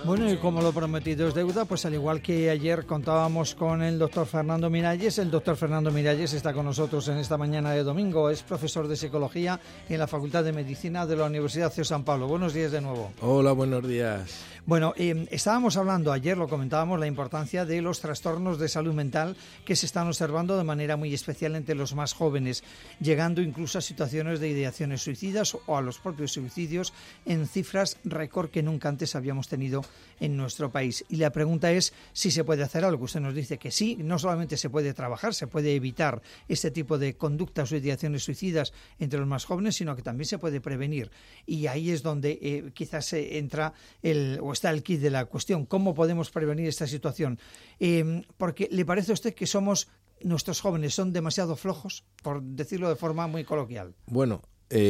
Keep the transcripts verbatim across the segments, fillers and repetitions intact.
Bueno, y como lo prometido es deuda, pues al igual que ayer contábamos con el doctor Fernando Miralles, el doctor Fernando Miralles está con nosotros en esta mañana de domingo. Es profesor de Psicología en la Facultad de Medicina de la Universidad C E U San Pablo. Buenos días de nuevo. Hola, buenos días. Bueno, eh, estábamos hablando ayer, lo comentábamos, la importancia de los trastornos de salud mental que se están observando de manera muy especial entre los más jóvenes, llegando incluso a situaciones de ideaciones suicidas o a los propios suicidios en cifras récord que nunca antes habíamos tenido en nuestro país. Y la pregunta es si se puede hacer algo. Usted nos dice que sí, no solamente se puede trabajar, se puede evitar este tipo de conductas o ideaciones suicidas entre los más jóvenes, sino que también se puede prevenir. Y ahí es donde eh, quizás eh, entra el, o está el kit de la cuestión. ¿Cómo podemos prevenir esta situación? Eh, porque ¿le parece a usted que somos, nuestros jóvenes son demasiado flojos, por decirlo de forma muy coloquial? Bueno,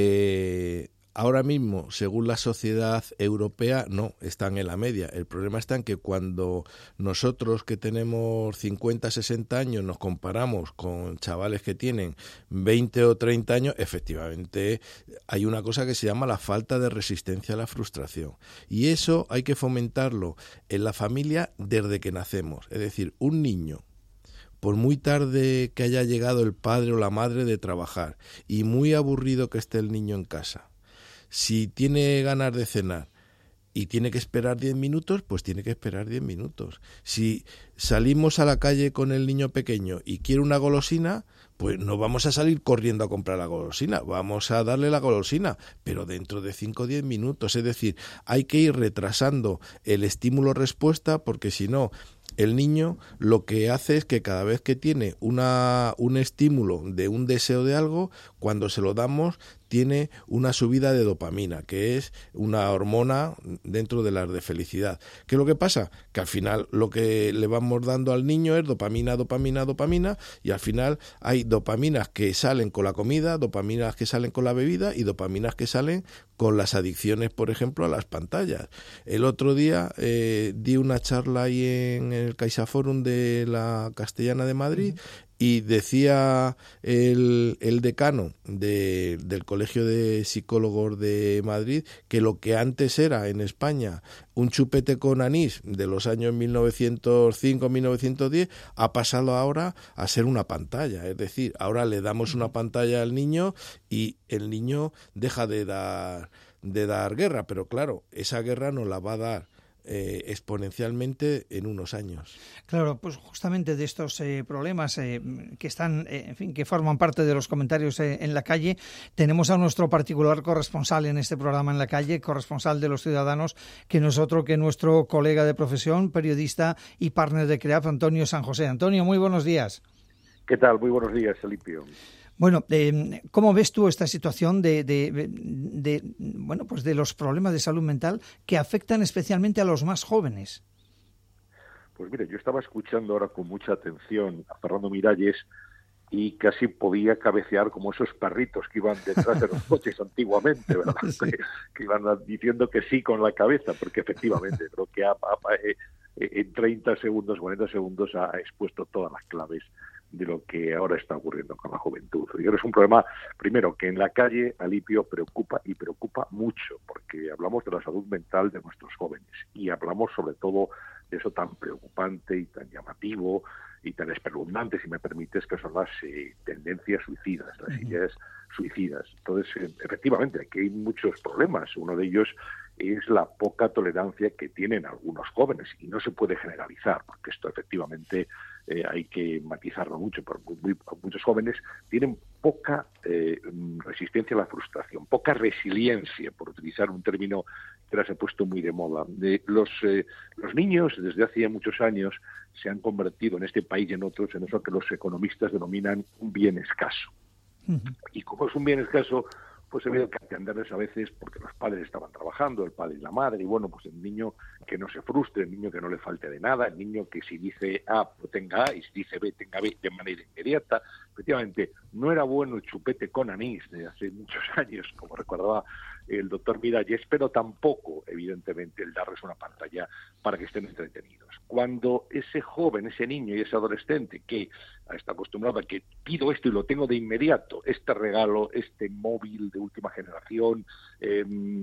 eh... ahora mismo, según la sociedad europea, no, están en la media. El problema está en que cuando nosotros que tenemos cincuenta, sesenta años nos comparamos con chavales que tienen veinte o treinta años, efectivamente hay una cosa que se llama la falta de resistencia a la frustración. Y eso hay que fomentarlo en la familia desde que nacemos. Es decir, un niño, por muy tarde que haya llegado el padre o la madre de trabajar y muy aburrido que esté el niño en casa, si tiene ganas de cenar y tiene que esperar diez minutos, pues tiene que esperar diez minutos. Si salimos a la calle con el niño pequeño y quiere una golosina, pues no vamos a salir corriendo a comprar la golosina, vamos a darle la golosina, pero dentro de cinco o diez minutos. Es decir, hay que ir retrasando el estímulo-respuesta, porque si no, el niño lo que hace es que cada vez que tiene una, un estímulo de un deseo de algo, cuando se lo damos, tiene una subida de dopamina, que es una hormona dentro de las de felicidad. ¿Qué es lo que pasa? Que al final lo que le vamos dando al niño es dopamina, dopamina, dopamina, y al final hay dopaminas que salen con la comida, dopaminas que salen con la bebida y dopaminas que salen con las adicciones, por ejemplo, a las pantallas. El otro día eh, di una charla ahí en el CaixaForum de la Castellana de Madrid, uh-huh. Y decía el, el decano de, del Colegio de Psicólogos de Madrid que lo que antes era en España un chupete con anís de los años mil novecientos cinco a mil novecientos diez ha pasado ahora a ser una pantalla. Es decir, ahora le damos una pantalla al niño y el niño deja de dar, de dar guerra, pero claro, esa guerra nos la va a dar Eh, exponencialmente en unos años. Claro, pues justamente de estos eh, problemas eh, que están, eh, en fin, que forman parte de los comentarios eh, en la calle, tenemos a nuestro particular corresponsal en este programa en la calle, corresponsal de los ciudadanos, que no es otro que nuestro colega de profesión, periodista y partner de C R E A F, Antonio San José. Antonio, muy buenos días. ¿Qué tal? Muy buenos días, Elipio. Bueno, eh, ¿cómo ves tú esta situación de, de, de, de, bueno, pues de los problemas de salud mental que afectan especialmente a los más jóvenes? Pues mire, yo estaba escuchando ahora con mucha atención a Fernando Miralles y casi podía cabecear como esos perritos que iban detrás de los coches antiguamente, ¿verdad? Sí. Que, que iban diciendo que sí con la cabeza, porque efectivamente creo que ha, ha, eh, en treinta segundos, cuarenta segundos ha expuesto todas las claves de lo que ahora está ocurriendo con la juventud. Y ahora es un problema, primero, que en la calle, Alipio, preocupa y preocupa mucho, porque hablamos de la salud mental de nuestros jóvenes y hablamos sobre todo de eso tan preocupante y tan llamativo y tan espeluznante, si me permites, que son las eh, tendencias suicidas, las ideas suicidas. Entonces, eh, efectivamente, aquí hay muchos problemas. Uno de ellos es la poca tolerancia que tienen algunos jóvenes, y no se puede generalizar, porque esto efectivamente eh, hay que matizarlo mucho, pero muy, muy, muchos jóvenes tienen poca eh, resistencia a la frustración, poca resiliencia, por utilizar un término que ahora se ha puesto muy de moda. De los, eh, los niños, desde hace muchos años, se han convertido en este país y en otros en eso que los economistas denominan un bien escaso. Uh-huh. Y como es un bien escaso, pues se ve que atenderles a veces porque los padres estaban trabajando, el padre y la madre, y bueno, pues el niño que no se frustre, el niño que no le falte de nada, el niño que si dice A, pues tenga A, y si dice B, tenga B de manera inmediata. Efectivamente, no era bueno el chupete con anís de hace muchos años, como recordaba el doctor Miralles, pero tampoco, evidentemente, el darles una pantalla para que estén entretenidos. Cuando ese joven, ese niño y ese adolescente que está acostumbrado a que pido esto y lo tengo de inmediato, este regalo, este móvil de última generación, eh,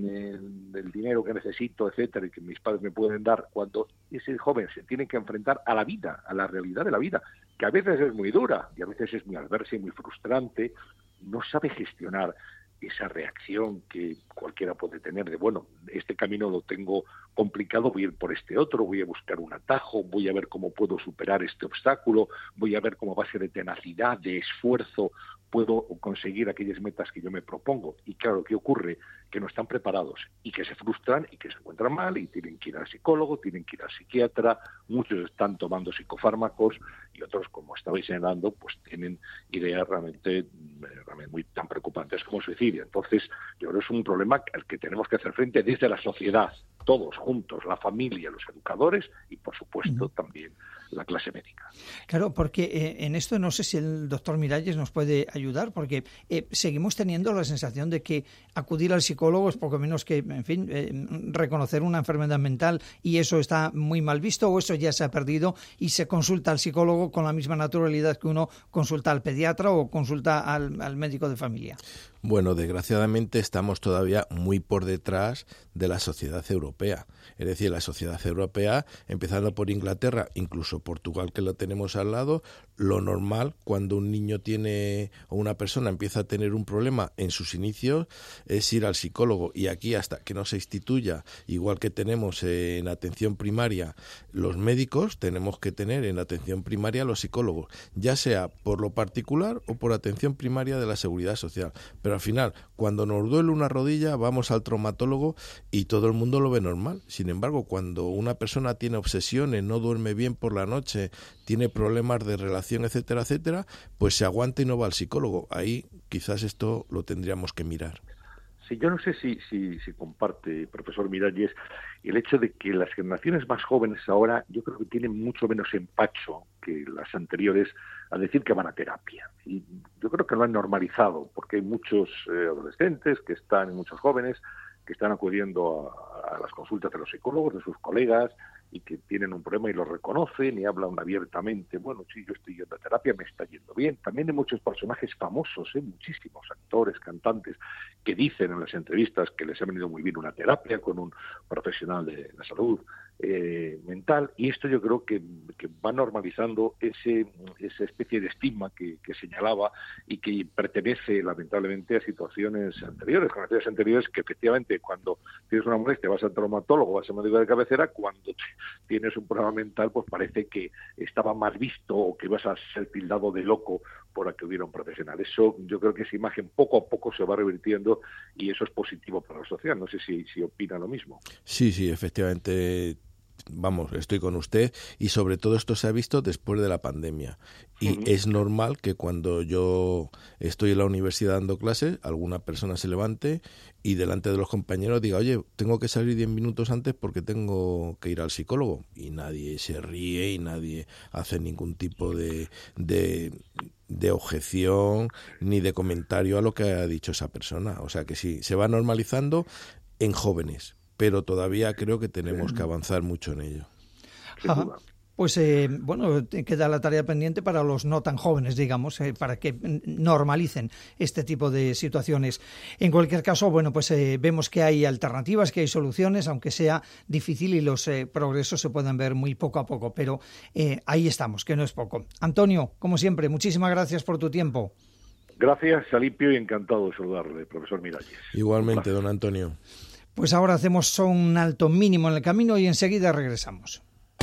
el, el dinero que necesito, etcétera, y que mis padres me pueden dar, cuando ese joven se tiene que enfrentar a la vida, a la realidad de la vida, que a veces es muy dura y a veces es muy adversa y muy frustrante, no sabe gestionar esa reacción que cualquiera puede tener de, bueno, este camino lo tengo complicado, voy a ir por este otro, voy a buscar un atajo, voy a ver cómo puedo superar este obstáculo, voy a ver cómo a base de tenacidad, de esfuerzo, puedo conseguir aquellas metas que yo me propongo. Y claro, ¿qué ocurre? Que no están preparados y que se frustran y que se encuentran mal y tienen que ir al psicólogo, tienen que ir al psiquiatra, muchos están tomando psicofármacos y otros, como estabais señalando, pues tienen ideas realmente, realmente muy tan preocupantes como suicidio. Entonces, yo creo que es un problema al que tenemos que hacer frente desde la sociedad, todos juntos, la familia, los educadores y, por supuesto, también la clase médica. Claro, porque eh, en esto no sé si el doctor Miralles nos puede ayudar, porque eh, seguimos teniendo la sensación de que acudir al psicólogo es poco menos que, en fin, eh, reconocer una enfermedad mental, y eso está muy mal visto, o eso ya se ha perdido y se consulta al psicólogo con la misma naturalidad que uno consulta al pediatra o consulta al, al médico de familia. Bueno, desgraciadamente estamos todavía muy por detrás de la sociedad europea. Es decir, la sociedad europea, empezando por Inglaterra, incluso Portugal, que lo tenemos al lado, lo normal cuando un niño tiene o una persona empieza a tener un problema en sus inicios es ir al psicólogo. Y aquí, hasta que no se instituya, igual que tenemos en atención primaria los médicos, tenemos que tener en atención primaria los psicólogos, ya sea por lo particular o por atención primaria de la seguridad social. Pero al final, cuando nos duele una rodilla, vamos al traumatólogo y todo el mundo lo ve normal. Sin embargo, cuando una persona tiene obsesiones, no duerme bien por la noche, tiene problemas de relación, etcétera, etcétera, pues se aguanta y no va al psicólogo. Ahí quizás esto lo tendríamos que mirar. Sí, yo no sé si, si, si comparte, profesor Miralles, el hecho de que las generaciones más jóvenes ahora, yo creo que tienen mucho menos empacho que las anteriores a decir que van a terapia. Y yo creo que lo han normalizado, porque hay muchos eh, adolescentes que están, y muchos jóvenes, que están acudiendo a, a las consultas de los psicólogos, de sus colegas, y que tienen un problema y lo reconocen y hablan abiertamente. Bueno, sí, yo estoy yendo a terapia, me está yendo bien. También hay muchos personajes famosos, ¿eh? muchísimos actores, cantantes, que dicen en las entrevistas que les ha venido muy bien una terapia con un profesional de la salud eh, mental. Y esto yo creo que, que va normalizando ese esa especie de estigma que, que señalaba y que pertenece lamentablemente a situaciones anteriores, generaciones anteriores, que efectivamente cuando tienes una molestia vas al traumatólogo, vas al médico de cabecera, cuando tienes un problema mental, pues parece que estaba mal visto o que ibas a ser tildado de loco por acudir a un profesional. Eso, yo creo que esa imagen poco a poco se va revirtiendo y eso es positivo para la sociedad. No sé si, si opina lo mismo. Sí, sí, efectivamente. Vamos, estoy con usted, y sobre todo esto se ha visto después de la pandemia. Y uh-huh. es normal que cuando yo estoy en la universidad dando clases, alguna persona se levante y delante de los compañeros diga, oye, tengo que salir diez minutos antes porque tengo que ir al psicólogo. Y nadie se ríe y nadie hace ningún tipo de, de, de objeción ni de comentario a lo que ha dicho esa persona. O sea que sí, se va normalizando en jóvenes, pero todavía creo que tenemos que avanzar mucho en ello. Ajá. Pues eh, bueno, queda la tarea pendiente para los no tan jóvenes, digamos, eh, para que normalicen este tipo de situaciones. En cualquier caso, bueno, pues eh, vemos que hay alternativas, que hay soluciones, aunque sea difícil y los eh, progresos se pueden ver muy poco a poco, pero eh, ahí estamos, que no es poco. Antonio, como siempre, muchísimas gracias por tu tiempo. Gracias, Alipio, y encantado de saludarle, profesor Miralles. Igualmente, don Antonio. Pues ahora hacemos un alto mínimo en el camino y enseguida regresamos.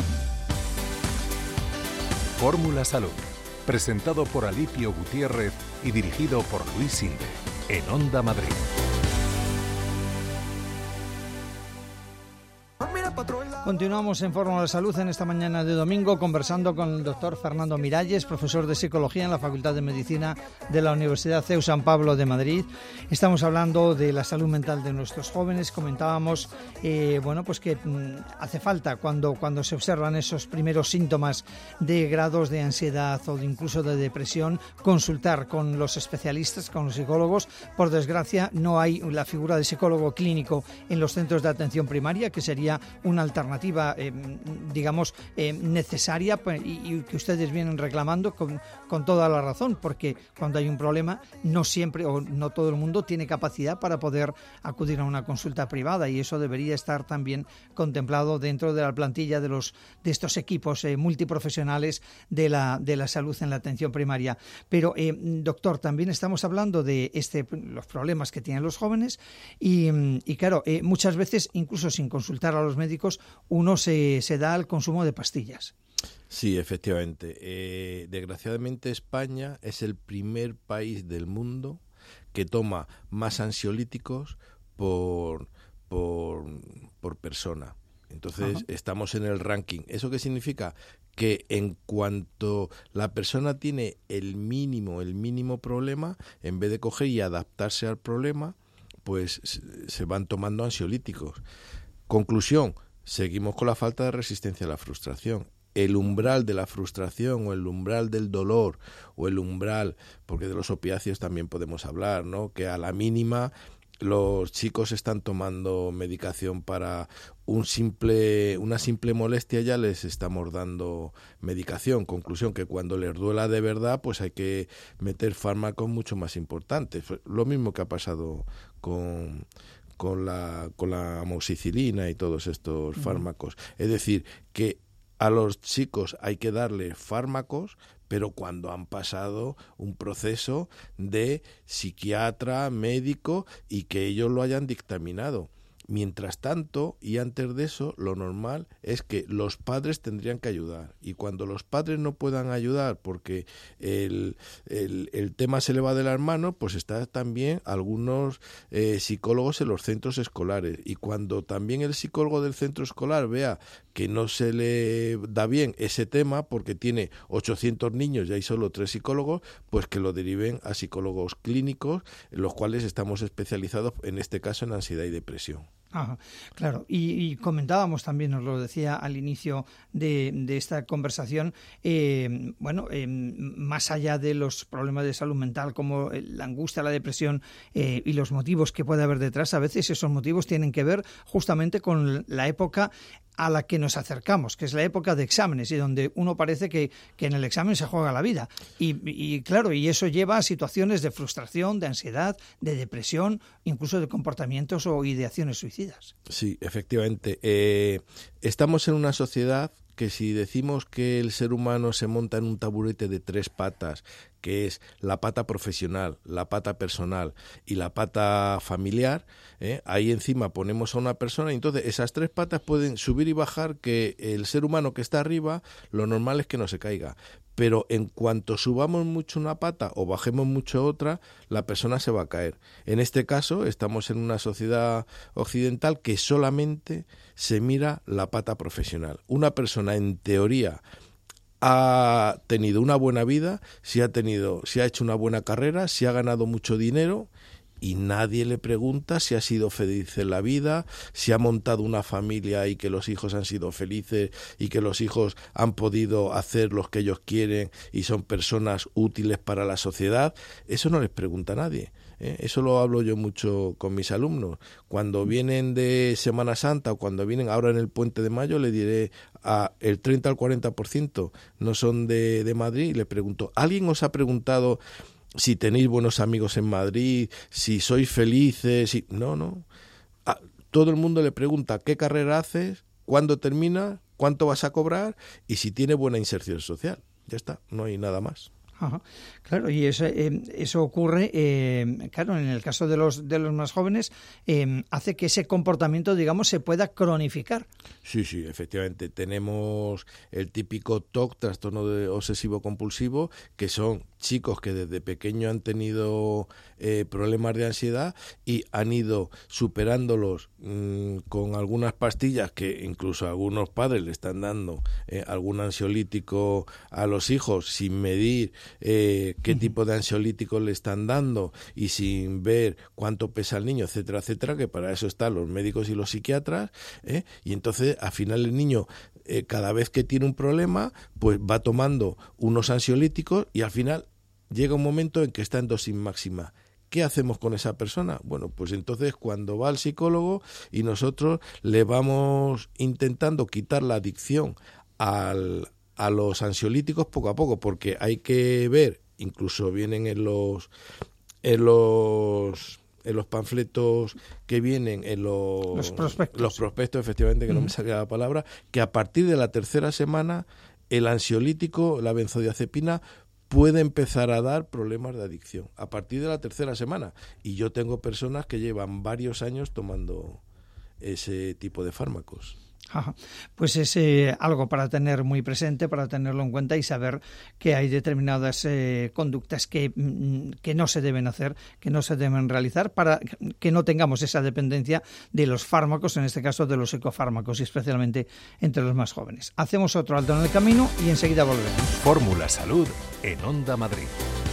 Fórmula Salud, presentado por Alipio Gutiérrez y dirigido por Luis Sinde, en Onda Madrid. Mira, patrón, Continuamos en Fórmula de Salud en esta mañana de domingo conversando con el doctor Fernando Miralles, profesor de Psicología en la Facultad de Medicina de la Universidad C E U San Pablo de Madrid. Estamos hablando de la salud mental de nuestros jóvenes. Comentábamos eh, bueno, pues que mm, hace falta cuando, cuando se observan esos primeros síntomas de grados de ansiedad o de incluso de depresión, consultar con los especialistas, con los psicólogos. Por desgracia, no hay la figura de psicólogo clínico en los centros de atención primaria, que sería una alternativa alternativa, eh, digamos, eh, necesaria y, y que ustedes vienen reclamando con, con toda la razón, porque cuando hay un problema no siempre o no todo el mundo tiene capacidad para poder acudir a una consulta privada, y eso debería estar también contemplado dentro de la plantilla de los de estos equipos eh, multiprofesionales de la de la salud en la atención primaria. Pero eh, doctor, también estamos hablando de este los problemas que tienen los jóvenes y, y claro, eh, muchas veces incluso sin consultar a los médicos uno se, se da al consumo de pastillas. Sí, efectivamente. Eh, desgraciadamente España es el primer país del mundo que toma más ansiolíticos por, por, por persona. Entonces, ajá, estamos en el ranking. ¿Eso qué significa? Que en cuanto la persona tiene el mínimo, el mínimo problema, en vez de coger y adaptarse al problema, pues se van tomando ansiolíticos. Conclusión, seguimos con la falta de resistencia a la frustración. El umbral de la frustración o el umbral del dolor o el umbral, porque de los opiáceos también podemos hablar, ¿no? Que a la mínima los chicos están tomando medicación para un simple, una simple molestia, ya les estamos dando medicación. Conclusión, que cuando les duela de verdad, pues hay que meter fármacos mucho más importantes. Lo mismo que ha pasado con... con la con la amoxicilina y todos estos uh-huh. fármacos. Es decir, que a los chicos hay que darle fármacos, pero cuando han pasado un proceso de psiquiatra, médico, y que ellos lo hayan dictaminado. Mientras tanto, y antes de eso, lo normal es que los padres tendrían que ayudar. Y cuando los padres no puedan ayudar porque el, el, el tema se le va de las manos, pues está también algunos eh, psicólogos en los centros escolares. Y cuando también el psicólogo del centro escolar vea que no se le da bien ese tema porque tiene ochocientos niños y hay solo tres psicólogos, pues que lo deriven a psicólogos clínicos, en los cuales estamos especializados, en este caso, en ansiedad y depresión. Ajá, claro, y, y comentábamos también, nos lo decía al inicio de, de esta conversación, eh, bueno, eh, más allá de los problemas de salud mental como la angustia, la depresión eh, y los motivos que puede haber detrás, a veces esos motivos tienen que ver justamente con la época a la que nos acercamos, que es la época de exámenes y donde uno parece que, que en el examen se juega la vida. Y, y claro, y eso lleva a situaciones de frustración, de ansiedad, de depresión, incluso de comportamientos o ideaciones suicidas. Sí, efectivamente. Eh, estamos en una sociedad que si decimos que el ser humano se monta en un taburete de tres patas, que es la pata profesional, la pata personal y la pata familiar, ¿eh? Ahí encima ponemos a una persona y entonces esas tres patas pueden subir y bajar, que el ser humano que está arriba, lo normal es que no se caiga. Pero en cuanto subamos mucho una pata o bajemos mucho otra, la persona se va a caer. En este caso, estamos en una sociedad occidental que solamente se mira la pata profesional. Una persona, en teoría, ha tenido una buena vida, si ha tenido, si ha hecho una buena carrera, si ha ganado mucho dinero, y nadie le pregunta si ha sido feliz en la vida, si ha montado una familia y que los hijos han sido felices y que los hijos han podido hacer lo que ellos quieren y son personas útiles para la sociedad. Eso no les pregunta a nadie. ¿eh? Eso lo hablo yo mucho con mis alumnos. Cuando vienen de Semana Santa o cuando vienen ahora en el Puente de Mayo, le diré a el treinta al cuarenta por ciento no son de, de Madrid, y le pregunto, ¿alguien os ha preguntado si tenéis buenos amigos en Madrid, si sois felices? Si... No, no. A todo el mundo le pregunta qué carrera haces, cuándo termina, cuánto vas a cobrar y si tiene buena inserción social. Ya está, no hay nada más. Ajá. Claro, y eso, eh, eso ocurre, eh, claro, en el caso de los de los más jóvenes, eh, hace que ese comportamiento, digamos, se pueda cronificar. Sí, sí, efectivamente. Tenemos el típico T O C, trastorno de obsesivo compulsivo, que son chicos que desde pequeño han tenido eh, problemas de ansiedad y han ido superándolos mmm, con algunas pastillas que incluso algunos padres le están dando eh, algún ansiolítico a los hijos sin medir eh, qué uh-huh. tipo de ansiolítico le están dando y sin ver cuánto pesa el niño, etcétera, etcétera, que para eso están los médicos y los psiquiatras, ¿eh? Y entonces al final el niño eh, cada vez que tiene un problema pues va tomando unos ansiolíticos y al final llega un momento en que está en dosis máxima. ¿Qué hacemos con esa persona? Bueno, pues entonces cuando va al psicólogo y nosotros le vamos intentando quitar la adicción al, a los ansiolíticos poco a poco, porque hay que ver, incluso vienen en los en los en los panfletos que vienen en los, los prospectos, los prospectos efectivamente, que mm. no me salga la palabra, que a partir de la tercera semana el ansiolítico, la benzodiazepina, puede empezar a dar problemas de adicción a partir de la tercera semana. Y yo tengo personas que llevan varios años tomando ese tipo de fármacos. Ajá. Pues es eh, algo para tener muy presente, para tenerlo en cuenta y saber que hay determinadas eh, conductas que, que no se deben hacer, que no se deben realizar, para que no tengamos esa dependencia de los fármacos, en este caso de los psicofármacos, y especialmente entre los más jóvenes. Hacemos otro alto en el camino y enseguida volvemos. Fórmula Salud en Onda Madrid.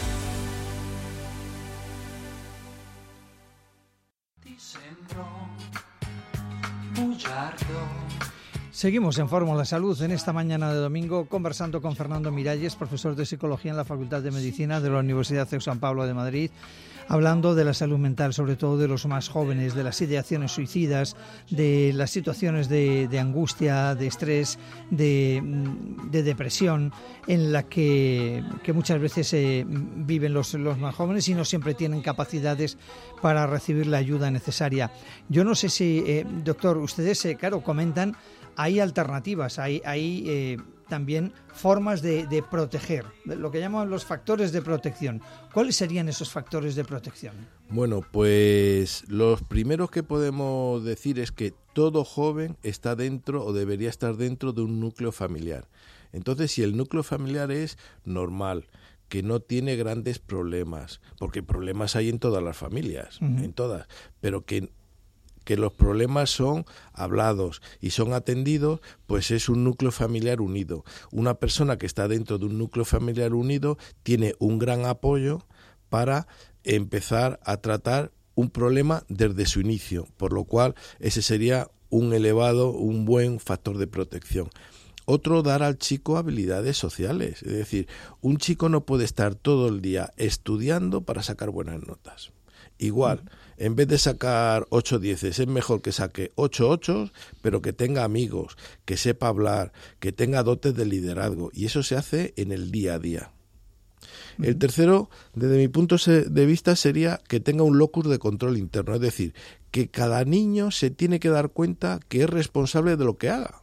Seguimos en Fórmula Salud en esta mañana de domingo conversando con Fernando Miralles, profesor de Psicología en la Facultad de Medicina de la Universidad C E U San Pablo de Madrid, hablando de la salud mental, sobre todo de los más jóvenes, de las ideaciones suicidas, de las situaciones de, de angustia, de estrés, de, de depresión, en la que, que muchas veces eh, viven los, los más jóvenes y no siempre tienen capacidades para recibir la ayuda necesaria. Yo no sé si, eh, doctor, ustedes, eh, claro, comentan, hay alternativas, hay, hay eh, también formas de, de proteger, lo que llaman los factores de protección. ¿Cuáles serían esos factores de protección? Bueno, pues los primeros que podemos decir es que todo joven está dentro o debería estar dentro de un núcleo familiar. Entonces, si el núcleo familiar es normal, que no tiene grandes problemas, porque problemas hay en todas las familias, uh-huh. en todas, pero que que los problemas son hablados y son atendidos, pues es un núcleo familiar unido. Una persona que está dentro de un núcleo familiar unido tiene un gran apoyo para empezar a tratar un problema desde su inicio, por lo cual ese sería un elevado, un buen factor de protección. Otro, dar al chico habilidades sociales, es decir, un chico no puede estar todo el día estudiando para sacar buenas notas. Igual, en vez de sacar ocho dieces, es mejor que saque ocho ochos, pero que tenga amigos, que sepa hablar, que tenga dotes de liderazgo, y eso se hace en el día a día. Uh-huh. El tercero, desde mi punto de vista, sería que tenga un locus de control interno, es decir, que cada niño se tiene que dar cuenta que es responsable de lo que haga.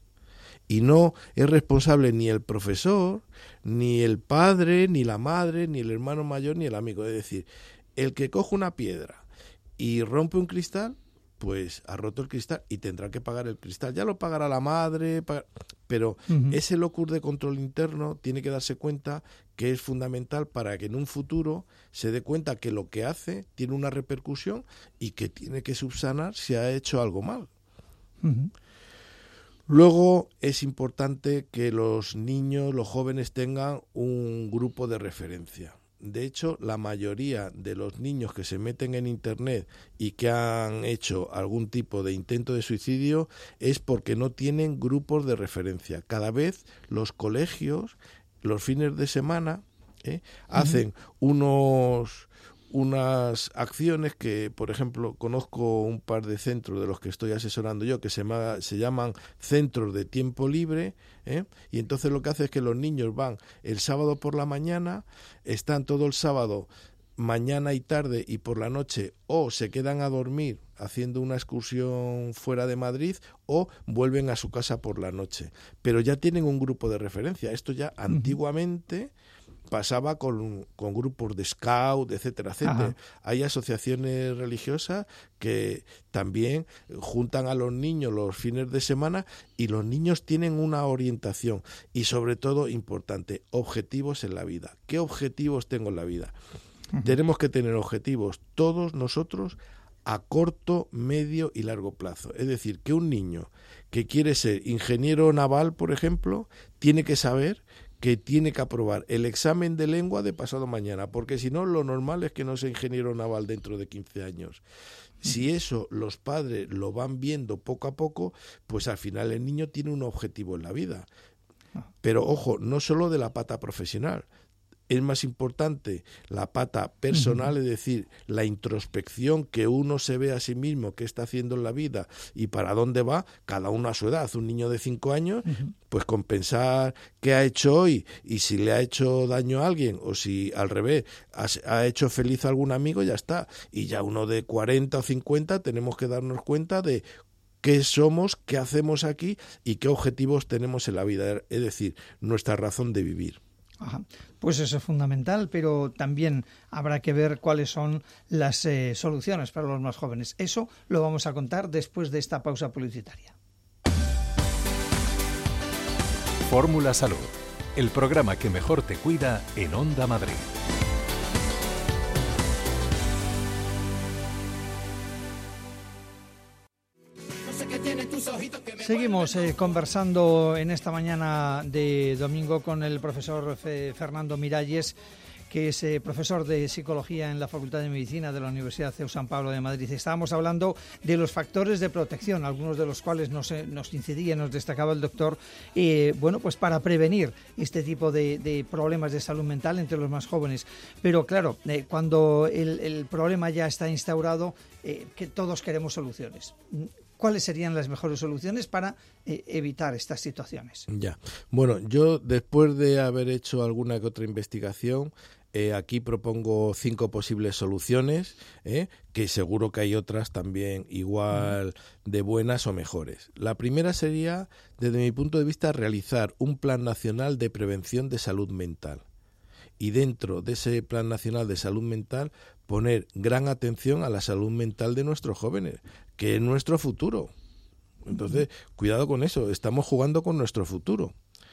Y no es responsable ni el profesor, ni el padre, ni la madre, ni el hermano mayor, ni el amigo, es decir, el que coge una piedra y rompe un cristal, pues ha roto el cristal y tendrá que pagar el cristal. Ya lo pagará la madre, pero uh-huh. ese locus de control interno tiene que darse cuenta que es fundamental para que en un futuro se dé cuenta que lo que hace tiene una repercusión y que tiene que subsanar si ha hecho algo mal. Uh-huh. Luego es importante que los niños, los jóvenes tengan un grupo de referencia. De hecho, la mayoría de los niños que se meten en Internet y que han hecho algún tipo de intento de suicidio es porque no tienen grupos de referencia. Cada vez los colegios, los fines de semana, ¿eh? uh-huh. hacen unos... unas acciones que, por ejemplo, conozco un par de centros de los que estoy asesorando yo, que se, llama, se llaman centros de tiempo libre, ¿eh? y entonces lo que hace es que los niños van el sábado por la mañana, están todo el sábado, mañana y tarde y por la noche, o se quedan a dormir haciendo una excursión fuera de Madrid, o vuelven a su casa por la noche. Pero ya tienen un grupo de referencia. Esto ya uh-huh. antiguamente pasaba con, con grupos de scout, etcétera, etcétera. Ajá. Hay asociaciones religiosas que también juntan a los niños los fines de semana y los niños tienen una orientación y sobre todo, importante, objetivos en la vida. ¿Qué objetivos tengo en la vida? Uh-huh. Tenemos que tener objetivos todos nosotros a corto, medio y largo plazo. Es decir, que un niño que quiere ser ingeniero naval, por ejemplo, tiene que saber que tiene que aprobar el examen de lengua de pasado mañana, porque si no, lo normal es que no sea ingeniero naval dentro de quince años. Si eso los padres lo van viendo poco a poco, pues al final el niño tiene un objetivo en la vida. Pero ojo, no solo de la pata profesional. Es más importante la pata personal, uh-huh. es decir, la introspección, que uno se ve a sí mismo, qué está haciendo en la vida y para dónde va, cada uno a su edad. Un niño de cinco años, uh-huh. pues con pensar qué ha hecho hoy y si le ha hecho daño a alguien o si al revés ha, ha hecho feliz a algún amigo, ya está. Y ya uno de cuarenta o cincuenta tenemos que darnos cuenta de qué somos, qué hacemos aquí y qué objetivos tenemos en la vida, es decir, nuestra razón de vivir. Ajá. Pues eso es fundamental, pero también habrá que ver cuáles son las eh, soluciones para los más jóvenes. Eso lo vamos a contar después de esta pausa publicitaria. Fórmula Salud, el programa que mejor te cuida en Onda Madrid. Seguimos eh, conversando en esta mañana de domingo con el profesor Fe, Fernando Miralles, que es eh, profesor de Psicología en la Facultad de Medicina de la Universidad C E U San Pablo de Madrid. Estábamos hablando de los factores de protección, algunos de los cuales nos, eh, nos incidía, nos destacaba el doctor, eh, bueno, pues para prevenir este tipo de, de problemas de salud mental entre los más jóvenes. Pero claro, eh, cuando el, el problema ya está instaurado, eh, que todos queremos soluciones. ¿Cuáles serían las mejores soluciones para eh, evitar estas situaciones? Ya. Bueno, yo después de haber hecho alguna que otra investigación, eh, aquí propongo cinco posibles soluciones, eh, que seguro que hay otras también igual de buenas o mejores. La primera sería, desde mi punto de vista, realizar un plan nacional de prevención de salud mental. Y dentro de ese Plan Nacional de Salud Mental poner gran atención a la salud mental de nuestros jóvenes, que es nuestro futuro. Entonces, cuidado con eso, estamos jugando con nuestro futuro.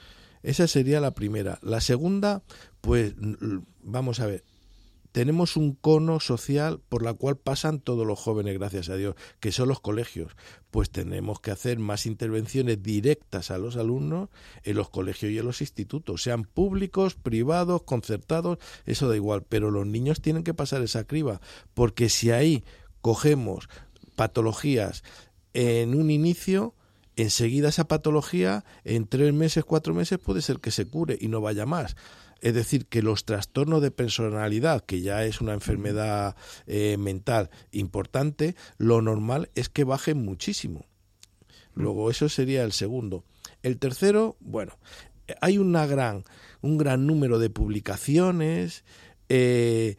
Esa sería la primera. La segunda, pues vamos a ver, tenemos un cono social por la cual pasan todos los jóvenes, gracias a Dios, que son los colegios. Pues tenemos que hacer más intervenciones directas a los alumnos en los colegios y en los institutos, sean públicos, privados, concertados, eso da igual, pero los niños tienen que pasar esa criba, porque si ahí cogemos patologías en un inicio, enseguida esa patología en tres meses, cuatro meses puede ser que se cure y no vaya más. Es decir, que los trastornos de personalidad, que ya es una enfermedad eh, mental importante, lo normal es que bajen muchísimo. Luego, eso sería el segundo. El tercero, bueno, hay una gran, un gran número de publicaciones, eh,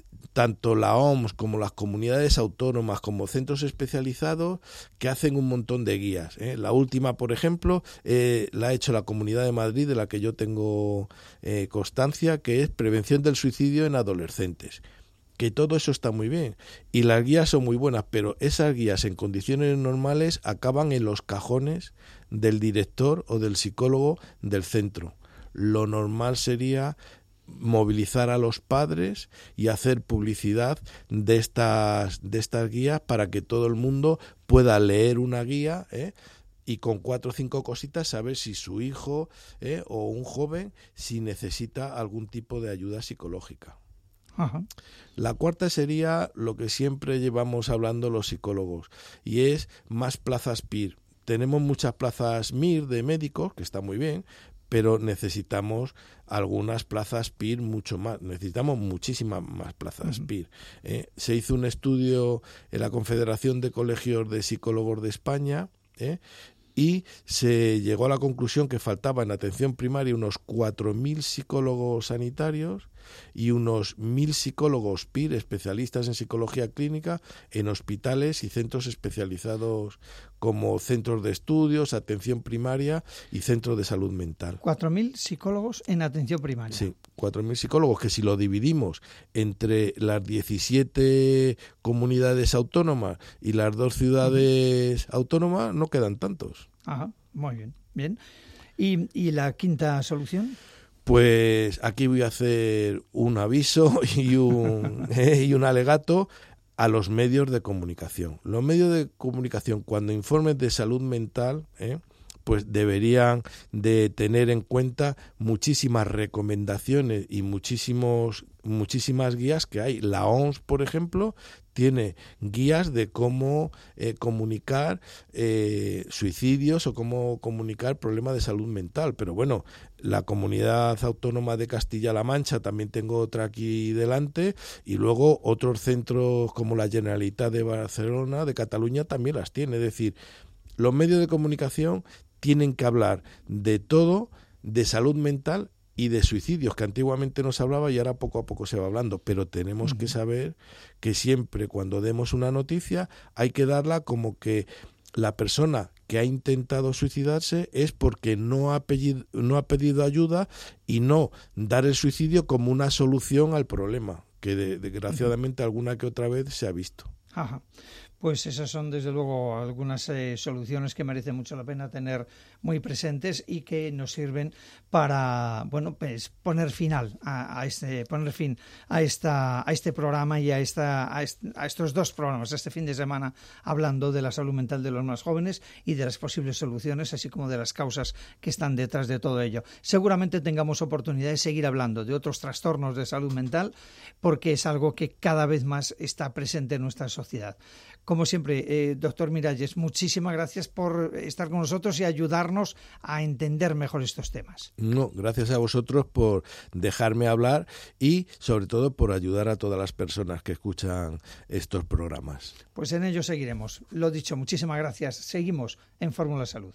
tanto la O M S como las comunidades autónomas como centros especializados que hacen un montón de guías, ¿eh? La última, por ejemplo, eh, la ha hecho la Comunidad de Madrid, de la que yo tengo eh, constancia, que es prevención del suicidio en adolescentes. Que todo eso está muy bien y las guías son muy buenas, pero esas guías en condiciones normales acaban en los cajones del director o del psicólogo del centro. Lo normal sería movilizar a los padres y hacer publicidad de estas de estas guías para que todo el mundo pueda leer una guía, ¿eh? Y con cuatro o cinco cositas saber si su hijo ¿eh? o un joven si necesita algún tipo de ayuda psicológica. Ajá. La cuarta sería lo que siempre llevamos hablando los psicólogos y es más plazas P I R. Tenemos muchas plazas M I R de médicos, que está muy bien, pero necesitamos algunas plazas P I R mucho más, necesitamos muchísimas más plazas uh-huh. P I R. Eh, se hizo un estudio en la Confederación de Colegios de Psicólogos de España eh, y se llegó a la conclusión que faltaban en atención primaria unos cuatro mil psicólogos sanitarios y unos mil psicólogos P I R, especialistas en psicología clínica, en hospitales y centros especializados como centros de estudios, atención primaria y centros de salud mental. Cuatro mil psicólogos en atención primaria. Sí, cuatro mil psicólogos, que si lo dividimos entre las diecisiete comunidades autónomas y las dos ciudades uh-huh. autónomas, no quedan tantos. Ajá, muy bien, bien. ¿Y, y la quinta solución? Pues aquí voy a hacer un aviso y un, eh, y un alegato a los medios de comunicación. Los medios de comunicación, cuando informen de salud mental, eh, pues deberían de tener en cuenta muchísimas recomendaciones y muchísimos muchísimas guías que hay. La O M S, por ejemplo, tiene guías de cómo eh, comunicar eh, suicidios o cómo comunicar problemas de salud mental. Pero bueno, la Comunidad Autónoma de Castilla-La Mancha, también tengo otra aquí delante, y luego otros centros como la Generalitat de Barcelona, de Cataluña, también las tiene. Es decir, los medios de comunicación tienen que hablar de todo, de salud mental y de suicidios, que antiguamente no se hablaba y ahora poco a poco se va hablando, pero tenemos que saber que siempre cuando demos una noticia hay que darla como que la persona que ha intentado suicidarse es porque no ha pedido, no ha pedido ayuda, y no dar el suicidio como una solución al problema, que de, desgraciadamente alguna que otra vez se ha visto. Ajá. Pues esas son desde luego algunas eh, soluciones que merece mucho la pena tener muy presentes y que nos sirven para, bueno, pues poner final a, a este poner fin a esta a este programa y a esta a, est, a estos dos programas este fin de semana, hablando de la salud mental de los más jóvenes y de las posibles soluciones, así como de las causas que están detrás de todo ello. Seguramente tengamos oportunidad de seguir hablando de otros trastornos de salud mental, porque es algo que cada vez más está presente en nuestra sociedad. Como siempre, eh, doctor Miralles, muchísimas gracias por estar con nosotros y ayudarnos a entender mejor estos temas. No, gracias a vosotros por dejarme hablar y sobre todo por ayudar a todas las personas que escuchan estos programas. Pues en ello seguiremos. Lo dicho, muchísimas gracias. Seguimos en Fórmula Salud.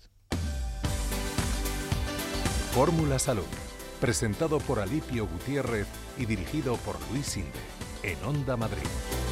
Fórmula Salud, presentado por Alipio Gutiérrez y dirigido por Luis Sinde, en Onda Madrid.